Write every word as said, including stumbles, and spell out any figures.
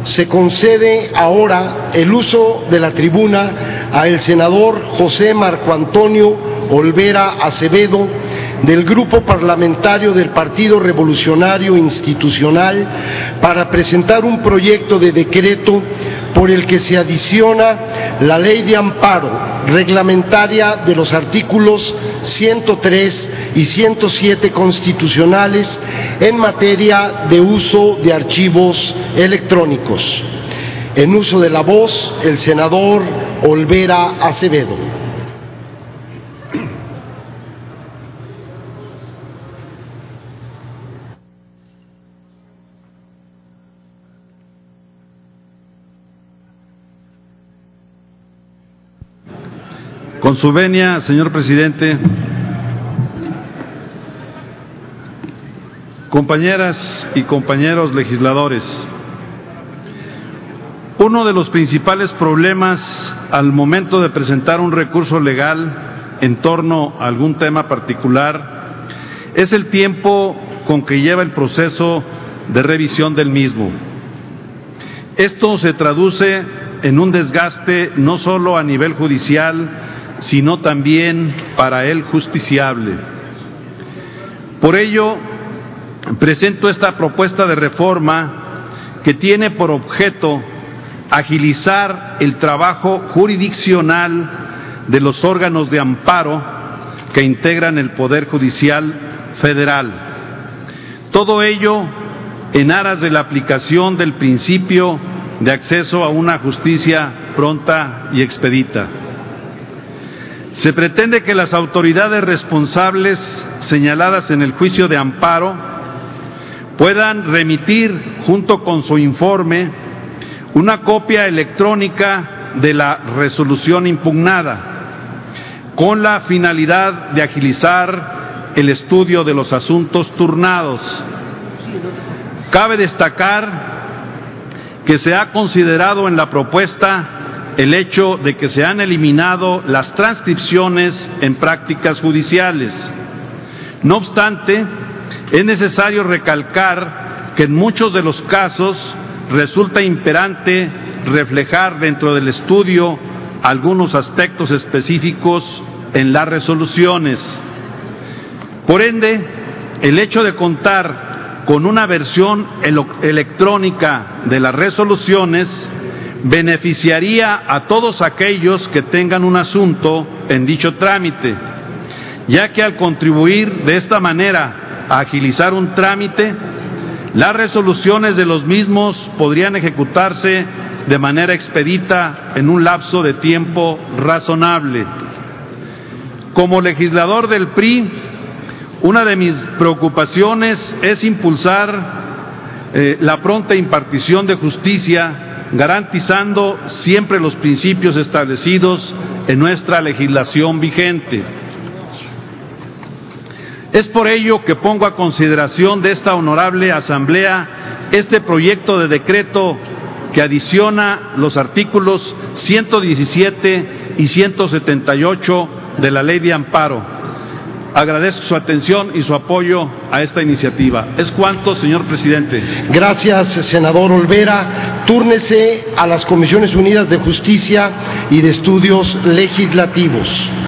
se concede ahora el uso de la tribuna a el senador José Marco Antonio Olvera Acevedo, del Grupo Parlamentario del Partido Revolucionario Institucional, para presentar un proyecto de decreto por el que se adiciona la Ley de Amparo reglamentaria de los artículos ciento tres y ciento siete constitucionales en materia de uso de archivos electrónicos. En uso de la voz, el senador Olvera Acevedo. Con su venia, señor presidente, compañeras y compañeros legisladores, uno de los principales problemas al momento de presentar un recurso legal en torno a algún tema particular es el tiempo con que lleva el proceso de revisión del mismo. Esto se traduce en un desgaste no solo a nivel judicial, sino también para el justiciable. Por ello, presento esta propuesta de reforma que tiene por objeto agilizar el trabajo jurisdiccional de los órganos de amparo que integran el Poder Judicial Federal. Todo ello en aras de la aplicación del principio de acceso a una justicia pronta y expedita. Se pretende que las autoridades responsables señaladas en el juicio de amparo puedan remitir junto con su informe una copia electrónica de la resolución impugnada, con la finalidad de agilizar el estudio de los asuntos turnados. Cabe destacar que se ha considerado en la propuesta el hecho de que se han eliminado las transcripciones en prácticas judiciales. No obstante, es necesario recalcar que en muchos de los casos resulta imperante reflejar dentro del estudio algunos aspectos específicos en las resoluciones. Por ende, el hecho de contar con una versión electrónica de las resoluciones beneficiaría a todos aquellos que tengan un asunto en dicho trámite, ya que al contribuir de esta manera a agilizar un trámite, las resoluciones de los mismos podrían ejecutarse de manera expedita en un lapso de tiempo razonable. Como legislador del P R I, una de mis preocupaciones es impulsar eh, la pronta impartición de justicia, garantizando siempre los principios establecidos en nuestra legislación vigente. Es por ello que pongo a consideración de esta honorable Asamblea este proyecto de decreto que adiciona los artículos ciento diecisiete y ciento setenta y ocho de la Ley de Amparo. Agradezco su atención y su apoyo a esta iniciativa. Es cuanto, señor presidente. Gracias, senador Olvera. Túrnese a las Comisiones Unidas de Justicia y de Estudios Legislativos.